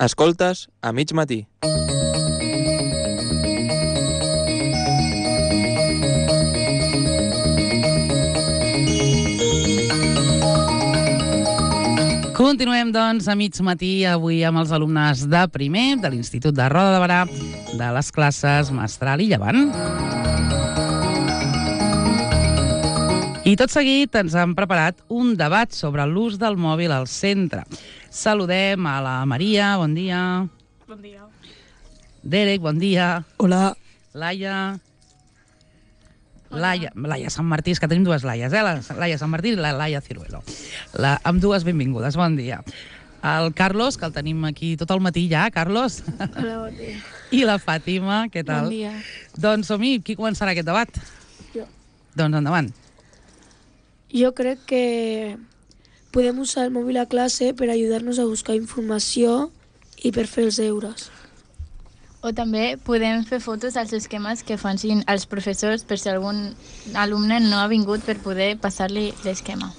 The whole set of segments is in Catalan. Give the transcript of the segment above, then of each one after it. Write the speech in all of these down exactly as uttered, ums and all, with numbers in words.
Escoltes a mig matí. Continuem, doncs, a mig matí, avui amb els alumnes de primer de l'Institut de Roda de Berà, de les classes Mestral i Llevant. I tot seguit ens han preparat un debat sobre l'ús del mòbil al centre. Saludem a la Maria, bon dia. Bon dia. Derek, bon dia. Hola. Laia. Laia, Laia Sant Martí, és que tenim dues Laies, eh? La Laia Sant Martí i la Laia Ciruelo. La, amb dues benvingudes, bon dia. El Carlos, que el tenim aquí tot el matí ja, Carlos. Hola, bon dia. I la Fàtima, què tal? Bon dia. Doncs som-hi, qui començarà aquest debat? Jo. Doncs endavant. Jo crec que podem usar el mòbil a classe per ajudar-nos a buscar informació i per fer els deures. O també podem fer fotos als esquemes que fan els professors per si algun alumne no ha vingut per poder passar-li l'esquema.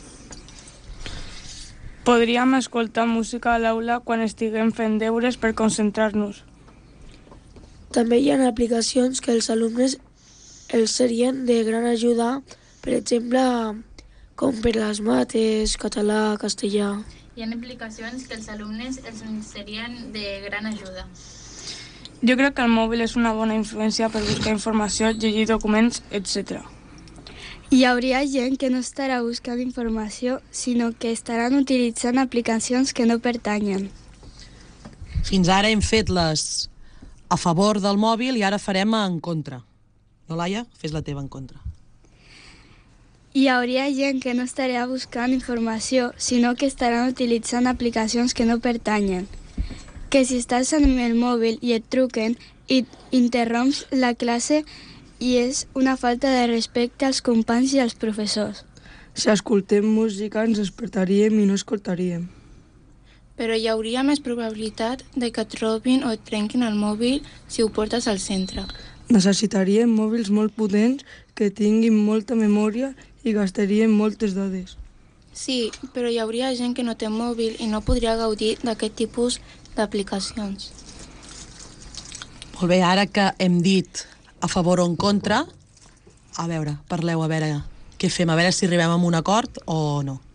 Podríem escoltar música a l'aula quan estiguem fent deures per concentrar-nos. També hi ha aplicacions que els alumnes els serien de gran ajuda, per exemple, com per les mates, català, castellà. Hi ha aplicacions que els alumnes els serien de gran ajuda. Jo crec que el mòbil és una bona influència per buscar informació, llegir documents, etcètera. Hi hauria gent que no estarà buscant informació, sinó que estaran utilitzant aplicacions que no pertanyen. Fins ara hem fet les a favor del mòbil i ara farem en contra. No, Laia? Fes la teva en contra. Hi hauria gent que no estarà buscant informació, sinó que estaran utilitzant aplicacions que no pertanyen. Que si estàs amb el mòbil i et truquen i interromps la classe i és una falta de respecte als companys i als professors. Si escoltem música ens despertaríem i no escoltaríem. Però hi hauria més probabilitat de que et robin o et trenquin el mòbil si ho portes al centre. Necessitaríem mòbils molt potents que tinguin molta memòria i gastaríem moltes dades. Sí, però hi hauria gent que no té mòbil i no podria gaudir d'aquest tipus d'aplicacions. Molt bé, ara que hem dit a favor o en contra, a veure, parleu, a veure què fem, a veure si arribem a un acord o no.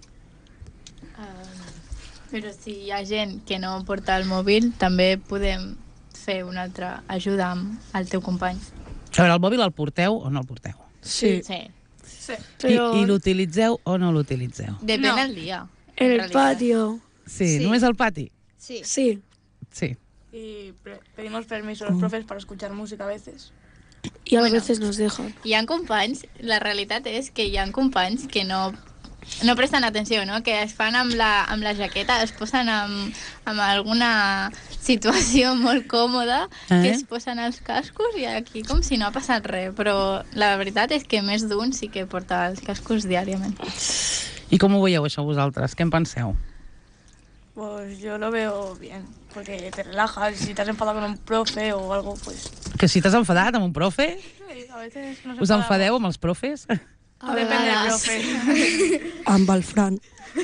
Uh, però si hi ha gent que no porta el mòbil, també podem fer una altra ajuda amb el teu company. A veure, el mòbil el porteu o no el porteu? Sí. Sí. Sí. Però... I, i l'utilitzeu o no l'utilitzeu? Depèn No. del dia. En el patio. Sí, Sí. només al pati? Sí. Sí. Sí. Y pedimos permiso a los profes para escuchar música a veces. Y a Bueno. veces nos dejan. Hi ha companys, la realitat és que hi ha companys que no, no presten atenció, no? Que es fan amb la, amb la jaqueta, es posen amb, amb alguna situació molt còmoda, Eh? que es posen els cascos i aquí com si no ha passat res, però la veritat és que més d'un sí que porta els cascos diàriament. I com ho veieu això vosaltres? Què en penseu? Pues yo lo veo bien, porque te relajas. Si te has enfadado con un profe o algo, pues... Que si t'has enfadat amb un profe? Sí, a veces nos Us enfadeu amb els profes? A Depende del profe. Amb el Fran.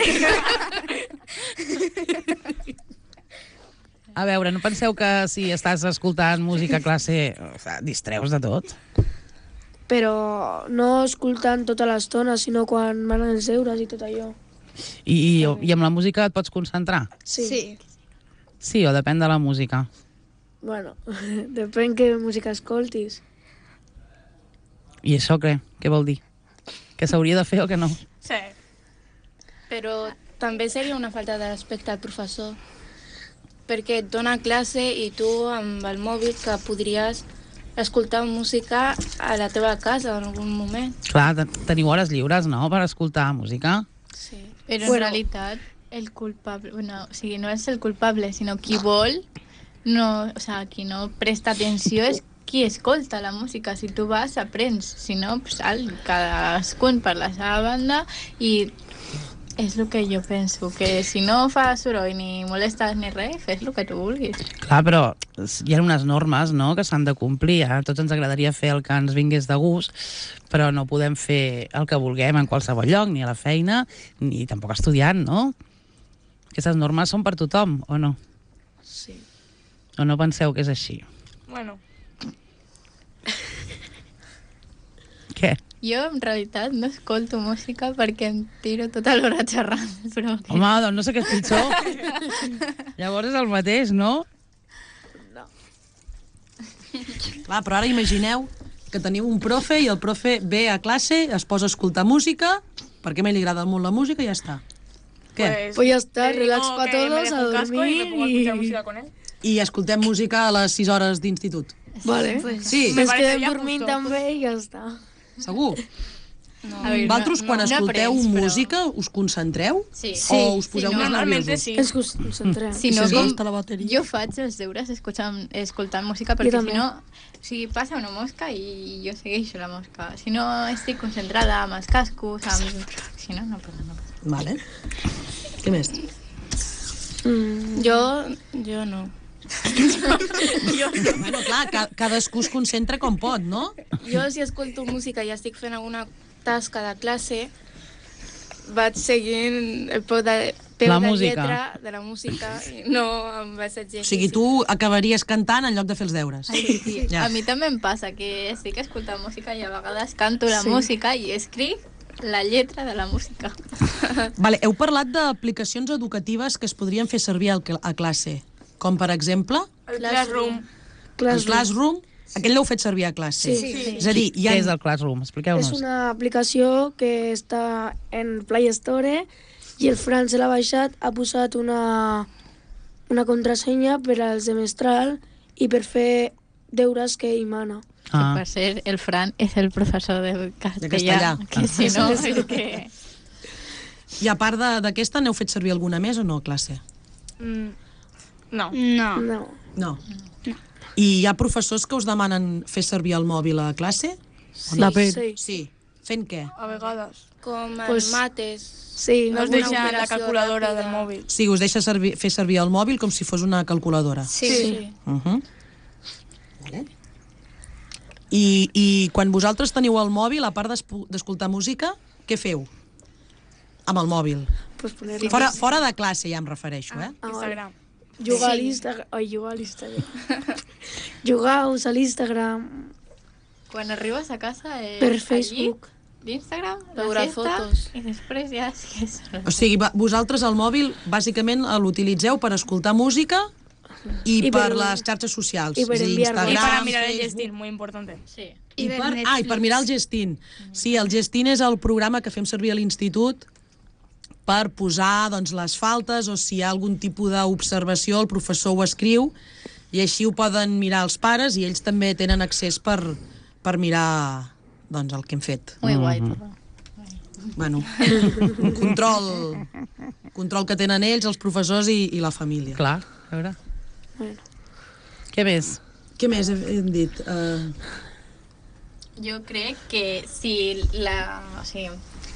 A veure, no penseu que si estàs escoltant música a classe o sigui, distreus de tot? Però no escoltant tota l'estona, sinó quan van els deures i tot allò. I, i, I amb la música et pots concentrar? Sí. Sí. Sí, o depèn de la música? Bueno, depèn què música escoltis. I això què? Què vol dir? Que s'hauria de fer o que no? Sí. Però també seria una falta de respecte al professor, perquè et dona classe i tu amb el mòbil que podries escoltar música a la teva casa en algun moment. Clar, te- teniu hores lliures, no?, per escoltar música. Sí. Però en Bueno. realitat el culpable, bueno, o sigui, no és el culpable, sinó qui vol, no, o sea, qui no presta atenció és qui escolta la música. Si tu vas, aprens. Si no, pues, al, cadascun per la seva banda i és el que jo penso, que si no fa soroll ni molestes ni res, fes el que tu vulguis. Clar, però hi ha unes normes, no?, que s'han de complir. A tots ens agradaria fer el que ens vingués de gust, però no podem fer el que vulguem en qualsevol lloc, ni a la feina, ni tampoc estudiant, no? Aquestes normes són per tothom, o no? Sí. O no penseu que és així? Bueno, Què? Jo, en realitat, no escolto música perquè em tiro tota l'hora xerrant. Però... Home, doncs no sé què és pitjor. Llavors és el mateix, no? Clar, però ara imagineu que teniu un profe i el profe ve a classe, es posa a escoltar música, perquè a mi li agrada molt la música i ja està. Què? pues, Pues ya está, le digo relax pa' que me todos, dejo a un casco y me pongo a dormir escuchar y- música con él. I escoltem música a les sis hores d'institut. Vale. Sí, Me Ens parece quedem ya dormint justo. també i ja està. segur. A veure, Vosaltres, quan no escolteu aprens, però- música, us concentreu? Sí. O us poseu Sí, més Normalmente nerviosos? sí. Ens concentrem. Si I no, si es com gasta la bateria? jo faig els deures escoltant, escoltant música, Jo perquè també. si no, o sigui, passa una mosca i jo segueixo la mosca. Si no, estic concentrada amb els cascos, amb... Si no, no passa, no passa. Vale. Què més? Mm, Jo, jo no. Bueno, clar, ca cadascú es concentra com pot, no? Jo, si escolto música i estic fent alguna tasca de classe, vaig seguint el peu de, peu La de música. lletra de la música i no em vaig O exercici. sigui, tu acabaries cantant en lloc de fer els deures. Ai, sí. Ja. A mi també em passa que estic escoltant música i a vegades canto la Sí. música i escric la lletra de la música. Vale, heu parlat d'aplicacions educatives que es podrien fer servir al cl- a classe, com per exemple El Classroom. el Classroom. Classroom. Aquell l'heu fet servir a classe. Sí. Sí. És a dir, hi ha... Què és el Classroom? És Expliqueu-nos. una aplicació que està en Play Store i el Fran se l'ha baixat, ha posat una, una contrasenya per al semestral i per fer deures que ell mana. Ah. Per ser, el Fran és el professor de castellà, castellà. que si no, és que... I a part de- d'aquesta, n'heu fet servir alguna més o no a classe? Mm, no. No. No. No. I hi ha professors que us demanen fer servir el mòbil a classe? O no? Depèn. Sí. Sí. Fent què? A vegades. Com en Pues- mates. Sí. No es Alguna deixa la operació calculadora ràpida. del mòbil. Sí, us deixa servir, fer servir el mòbil com si fos una calculadora. Sí. Sí. Uh -huh. Vale. I, I quan vosaltres teniu el mòbil, a part d'espu- d'escoltar música, què feu? Amb el mòbil. Pues poner Fora, fora de classe ja em refereixo, eh? Ah, Instagram. jugar a l'Instagram. Ai, jugar a l'Instagram. jugar a usar l'Instagram Quan arribes a casa... Eh, per Facebook. L'Instagram, la Veure festa, fotos. i després ja sí que és... O sigui, va- vosaltres el mòbil bàsicament l'utilitzeu per escoltar música i, I per, per- les xarxes socials. i per És a dir, enviar- Y Instagram, para mirar el Facebook. Jestin, muy importante. Sí. I, I per, ver ah, i per Netflix. mirar el Gestin. Sí, el Gestin és el programa que fem servir a l'institut per posar doncs, les faltes o si hi ha algun tipus d'observació, el professor ho escriu i així ho poden mirar els pares i ells també tenen accés per, per mirar doncs, el que hem fet. Muy guai, tot. Bueno, un control, control que tenen ells, els professors i, i la família. Clar, a veure. Què més? Què més hem, hem dit? Uh, Jo crec que si la, o sigui,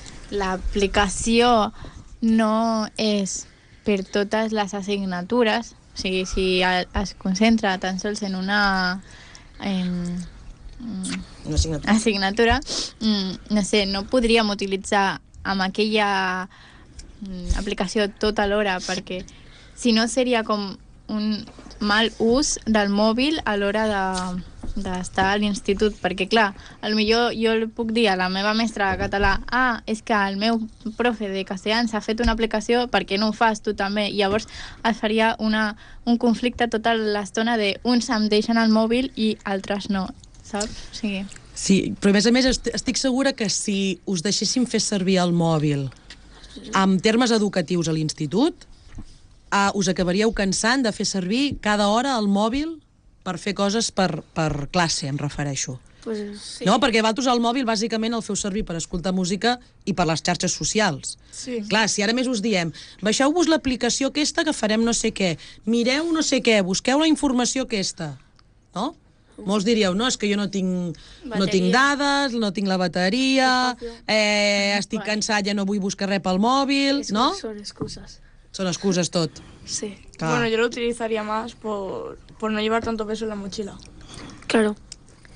l'aplicació no és per totes les assignatures, o sigui, si a- es concentra tan sols en una en, una assignatura. assignatura, mm, no sé, no podríem utilitzar amb aquella mm, aplicació tota l'hora, perquè si no seria com un mal ús del mòbil a l'hora de d'estar a l'institut, perquè clar, potser jo li puc dir a la meva mestra de català, ah, és que el meu profe de castellà ens ha fet una aplicació, per què no ho fas tu també? I llavors es faria una, un conflicte tota l'estona de uns em deixen el mòbil i altres no, saps? O sigui, Sí, però a més a més est- estic segura que si us deixéssim fer servir el mòbil en termes educatius a l'institut, uh, us acabaríeu cansant de fer servir cada hora el mòbil per fer coses per, per classe, em refereixo. Pues, Sí. No? Perquè vosaltres el mòbil bàsicament el feu servir per escoltar música i per les xarxes socials. Sí. Clar, si ara més us diem, baixeu-vos l'aplicació aquesta que farem no sé què, mireu no sé què, busqueu la informació aquesta, no? Molts diríeu, no, és que jo no tinc, no tinc dades, no tinc la bateria, eh, estic cansat, ja no vull buscar res pel mòbil, es- no? Son excusas. Són excuses tot. Sí. Clar. Bueno, yo lo utilizaría más por, por no llevar tanto peso en la mochila. Claro.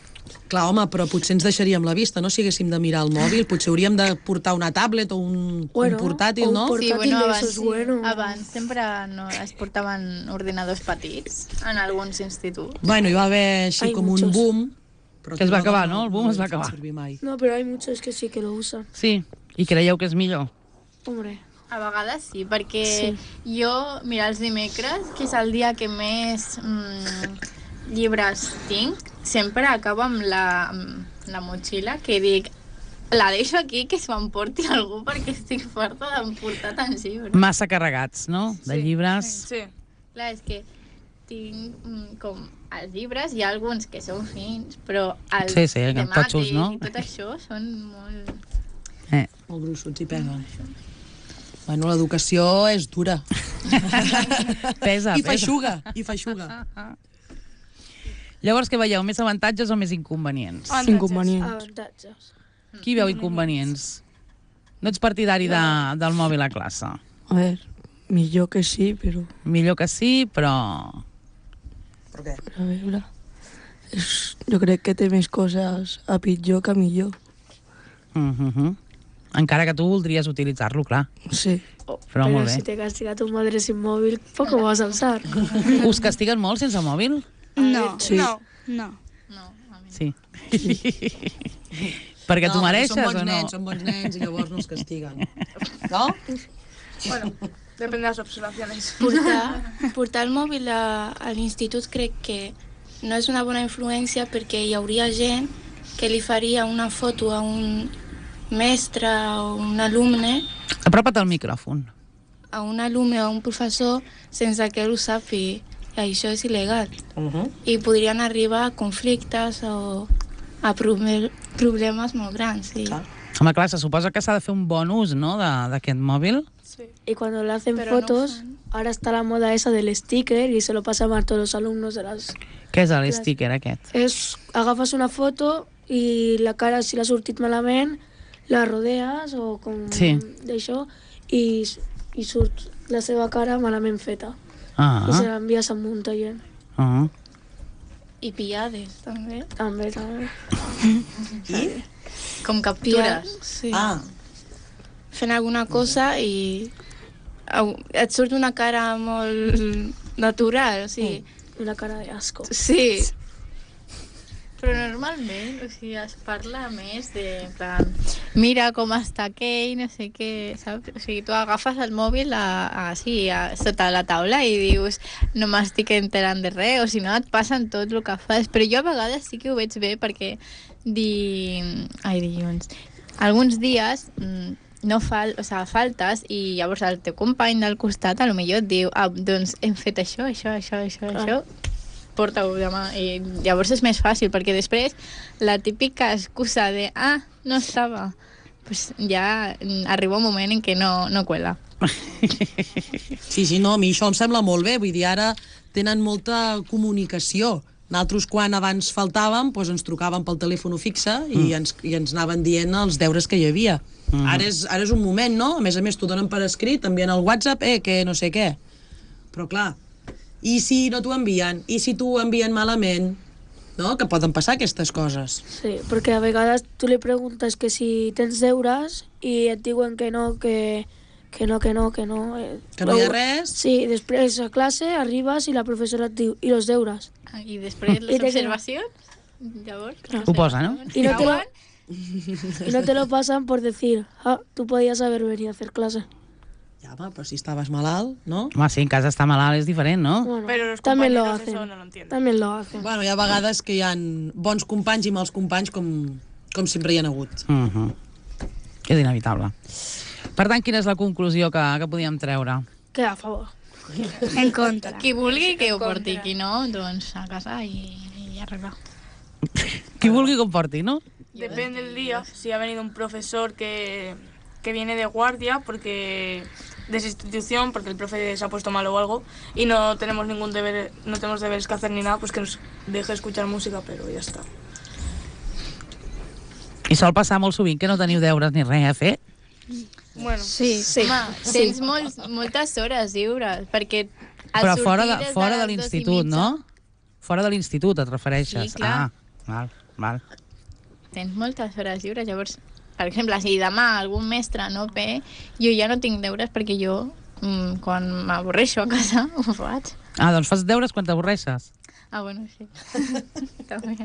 Clar, home, però potser ens deixaríem la vista, no? Si haguéssim de mirar el mòbil, potser hauríem de portar una tablet o un, Bueno, un portàtil, o un no? port- Sí, Portàtil bueno, d'aixòs, abans, bueno. abans sempre no es portaven ordinadors petits en alguns instituts. Bueno, hi va haver així Hay com un muchos. boom, però Que es va aquí acabar, no? El boom no es va l'hem fet acabar. servir mai. No, pero hay muchos que sí que lo usan. Sí. I creieu que és millor? Hombre. A vegades sí, perquè Sí. jo, mira, els dimecres, que és el dia que més mm, llibres tinc, sempre acabo amb la, amb la motxilla que dic, la deixo aquí, que s'ho emporti algú perquè estic farta d'emportar tants llibres. Massa carregats, no? De Sí, llibres. Sí. Clar, és que tinc mm, com els llibres, hi ha alguns que són fins, però els Sí, sí, temàtics totxos, no? i tot això són molt... Eh. Molt grossots i peguen. Bueno, l'educació és dura. Pesa, I pesa. feixuga, i feixuga. Llavors, què veieu? Més avantatges o més inconvenients? Inconvenients. Avantatges. Qui veu inconvenients? No ets partidari de, del mòbil a classe? A ver, millor que sí, però... Millor que sí, però... Per què? A veure... És, jo crec que té més coses a pitjor que a millor. Uh -huh. Encara que tu voldries utilitzar-lo, clar. Sí. Oh, Però pero molt bé. si te castiga tu madre sin móvil, poco vas a usar. Us castiguen molt sense mòbil? No, Sí. no, no. No, a mi Sí. Perquè t'ho mereixes són bons o no? nens, són bons nens i llavors no els castiguen. No? Bueno, depende de las observaciones. Portar, portar el mòbil a, a l'institut crec que no és una bona influència perquè hi hauria gent que li faria una foto a un mestre o un alumne, Apropa't al micròfon. a un alumne o a un professor sense que ell ho sàpiga. I això és il·legal. Uh -huh. I podrien arribar a conflictes o a proble- problemes molt grans. Sí. Clar. Home, clar, se suposa que s'ha de fer un bon ús, no?, de- d'aquest mòbil. Y cuando le hacen Pero no fotos, fan. ahora está la moda esa del sticker y se lo pasan a todos los alumnos de las... Què és el sticker aquest? Es, agafas una foto y la cara, si l'ha sortit malament, la rodees o com Sí. d'això i, i surt la seva cara malament feta. Ah, I se l'envies a un taller. ah. I pillades, també. També, també. Com captures. Pillades, sí. Ah, Fent alguna cosa i au, et surt una cara molt natural, o sigui... Una cara de asco. Sí. Però normalment, o sigui, es parla més de, en plan, mira com està aquell, no sé què, saps? O sigui, tu agafes el mòbil a, a, sí, a, sota la taula i dius, no m'estic enterant de res, o si no et passen tot el que fas. Però jo a vegades sí que ho veig bé perquè di... Ai, dilluns. Alguns dies mm, no fal, o sigui, faltes i llavors el teu company del costat a lo millor et diu, ah, doncs hem fet això, això, això, això, Ah. això, porta-ho demà. I llavors és més fàcil, perquè després la típica excusa de ah, no estava, pues ja arriba un moment en què no, no cuela. sí, sí, no, a mi això em sembla molt bé. Vull dir, ara tenen molta comunicació. Nosaltres, quan abans faltàvem, doncs ens trucaven pel telèfon fixe i, mm. ens, i ens anaven dient els deures que hi havia. Mm. Ara, és, ara és un moment, no? A més a més, t'ho donen per escrit, t'envien al WhatsApp, eh, que no sé què. Però clar, i si no t'ho envien? I si t'ho envien malament? No? Que poden passar aquestes coses. Sí, perquè a vegades tu li preguntes que si tens deures i et diuen que no, que, que no, que no, que no. eh, Que no hi ha o- res? Sí, després a classe arribes i la professora et diu, i els deures? Ah, I després les I te queda- observacions, llavors... Ho posa, no? Y no, te lo, Cauen. y no te lo pasan por decir, ah, tú podías haber venido a hacer clase. Ja, home, però si estaves malalt, no? Home, sí, en casa està malalt és diferent, no? Bueno, Pero los también lo compañeros hacen. eso no lo entienden. También lo hacen. Bueno, hi ha vegades que hi ha bons companys i mals companys com, com sempre hi ha hagut. Uh -huh. És inevitable. Per tant, quina és la conclusió que, que podíem treure? Que a favor. En contra. Qui vulgui que ho porti, qui no, doncs a casa i, i arreglar. Qui vulgui que ho porti, no? Depende del día. Si ha venido un profesor que, que viene de guardia porque de esa institución, porque el profe se ha puesto malo o algo, y no tenemos ningún deber, no tenemos deberes que hacer ni nada, pues que nos deje escuchar música, pero ya está. I sol passar molt sovint que no teniu deures ni res a fer? Bueno, Sí, Sí. Home, tens molts, moltes hores lliures, perquè al Però fora de, sortir des fora de les dos i l'institut, mitja- no? Fora de l'institut et refereixes? Sí, clar. Ah, val. Val. Tens moltes hores lliures, llavors, per exemple, si demà algun mestre no ve, jo ja no tinc deures perquè jo, mm, quan m'avorreixo a casa, ho faig. Ah, doncs fas deures quan t'avorreixes. Ah, bueno, sí. També.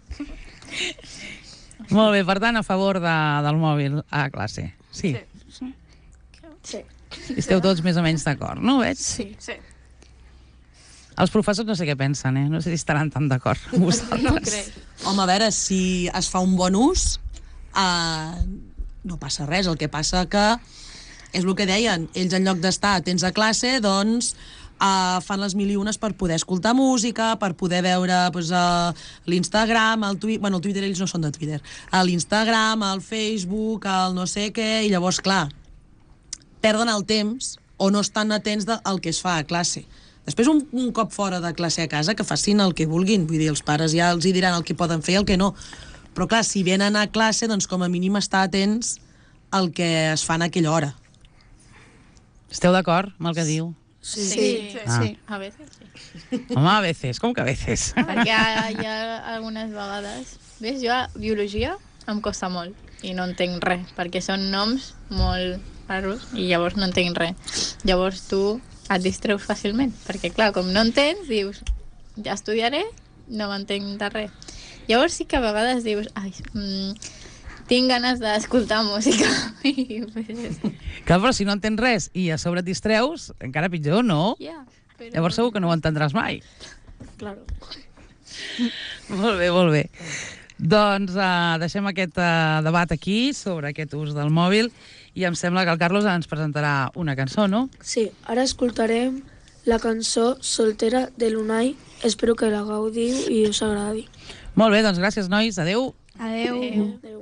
Molt bé, per tant, a favor de, del mòbil a classe. Sí. Sí. Sí. Esteu tots més o menys d'acord, no ho veig? Sí. Sí. Els professors no sé què pensen, eh? No sé si estaran tan d'acord amb vosaltres. No crec. Home, a veure, si es fa un bon ús, eh, no passa res. El que passa que és el que deien, ells en lloc d'estar atents a classe, doncs eh, fan les mil i unes per poder escoltar música, per poder veure doncs, eh, l'Instagram, el Twitter... Bueno, el Twitter ells no són de Twitter. A l'Instagram, al Facebook, al no sé què, i llavors, clar, perden el temps o no estan atents al que es fa a classe. Després, un, un cop fora de classe a casa, que facin el que vulguin. Vull dir, els pares ja els hi diran el que poden fer i el que no. Però, clar, si venen a classe, doncs com a mínim estar atents al que es fa en aquella hora. Esteu d'acord amb el que diu? Sí, sí, sí. Ah. sí. A veces sí. Home, a veces, com que a veces? Perquè hi ha, hi ha algunes vegades... Ves, jo a biologia em costa molt i no entenc res, perquè són noms molt raros i llavors no entenc res. Llavors tu et distreus fàcilment, perquè clar, com no entens, dius, ja estudiaré, no m'entenc de res. Llavors sí que a vegades dius, ai, mm, tinc ganes d'escoltar música. I, pues, Clar, però si no entens res i a sobre et distreus, encara pitjor, no? yeah, però... Llavors segur que no ho entendràs mai. Claro. Molt bé, molt bé. Doncs uh, deixem aquest uh, debat aquí sobre aquest ús del mòbil i em sembla que el Carlos ens presentarà una cançó, no? Sí, ara escoltarem la cançó Soltera de l'Unai. Espero que la gaudiu i us agradi. Molt bé, doncs gràcies, nois. Adéu. Adeu. Adéu.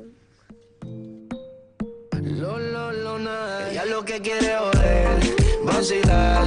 Lo, lo, lo, nada. Ella lo que quiere joder, vacilar.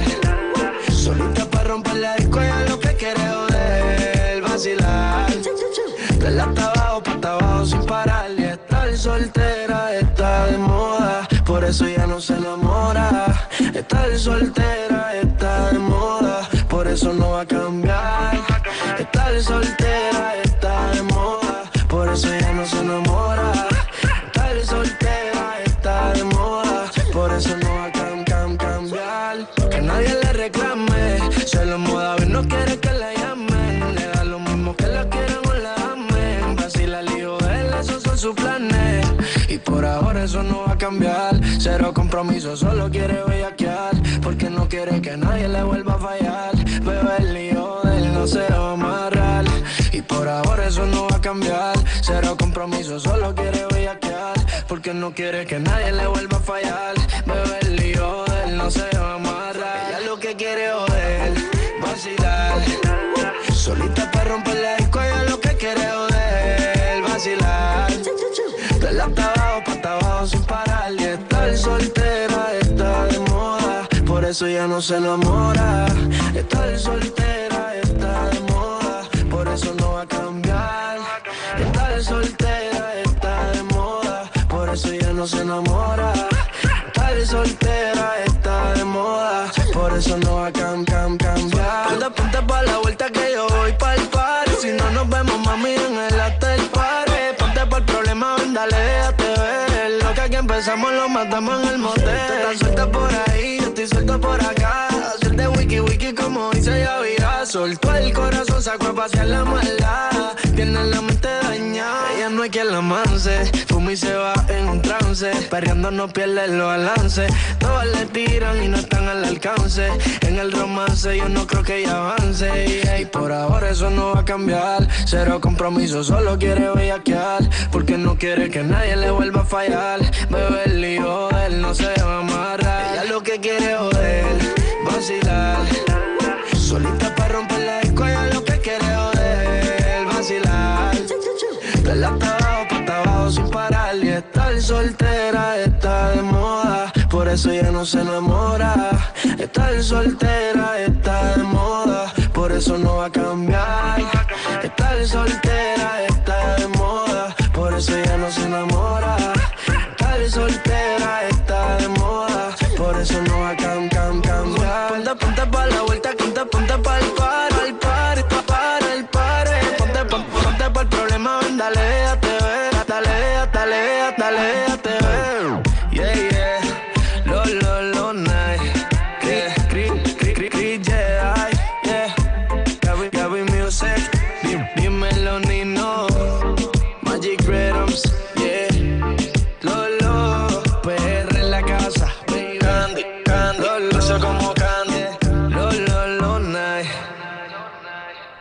Solita para romper la disco, ella lo que quiere joder, vacilar. De la hasta abajo, pa' hasta abajo sin parar. Y estar soltera está de moda, por eso ya no se enamora. Estar soltera está de moda, por eso no va a cambiar. Estar soltera está de moda, por eso ya no se enamora. Estar soltera está de moda, por eso no va a cam, cam, cambiar. Que nadie le reclame, se lo moda, ver no quiere que la llamen. Le da lo mismo que la quieran o la amen. Vacila el hijo de él, esos son sus planes. Y por ahora eso no va a cambiar. Cero compromiso, solo quiere bellaquear, porque no quiere que nadie le vuelva a fallar. Bebé, el hijo de él no se va a amarrar. Y por ahora eso no va a cambiar. Cero compromiso, solo quiere bellaquear, porque no quiere que nadie le vuelva a fallar. Bebé, el hijo de él no se va a amarrar. Ella lo que quiere joder, vacilar. Solita para romper la disco, ella lo que quiere joder, vacilar. De la hasta abajo, pa' hasta abajo sin parar. Y estar soltera está de moda, por eso ya no se enamora. Estar soltera está de moda, por eso no va a cambiar. Estar soltera está de moda, por eso ya no se enamora. Estar soltera está de moda, por eso no va a cam, cam, cambiar. Ponte, ponte pa' la vuelta que yo voy pa'l party. Si no nos vemos, mami, en el after party. Ponte pa'l problema, ven, dale, déjate ver. Lo que aquí empezamos lo matamos en el motel. Tú estás suelta por ahí, yo estoy suelto por acá. Hacer de wiki wiki como dice Yavira. Soltó el corazón, sacó a pasear la maldad. Tiene la mente dañada, ella no hay quien la manse. Fuma y se va en un trance, perreando no pierde los balances. Todas le tiran y no están al alcance. En el romance yo no creo que ella avance. Y por ahora eso no va a cambiar. Cero compromiso, solo quiere bellaquear, porque no quiere que nadie le vuelva a fallar. Bebé, el hijo de él no se va a amarrar. Ella lo que quiere joder, vacilar. Solita para romper la disco, ella lo que quiere joder, vacilar. De la hasta abajo, pa' hasta abajo sin parar. Y estar soltera está de moda, por eso ya no se enamora. Estar soltera está de moda, por eso no va a cambiar. Estar soltera está de moda, por eso ya no se enamora. Estar soltera está de moda, por eso no va a cam, cam, cambiar. Ponte, ponte pa' la vuelta, ponte, ponte pa' el par, al par, pa' para el par. Ponte, ponte, ponte pa' el problema, ven, dale, como que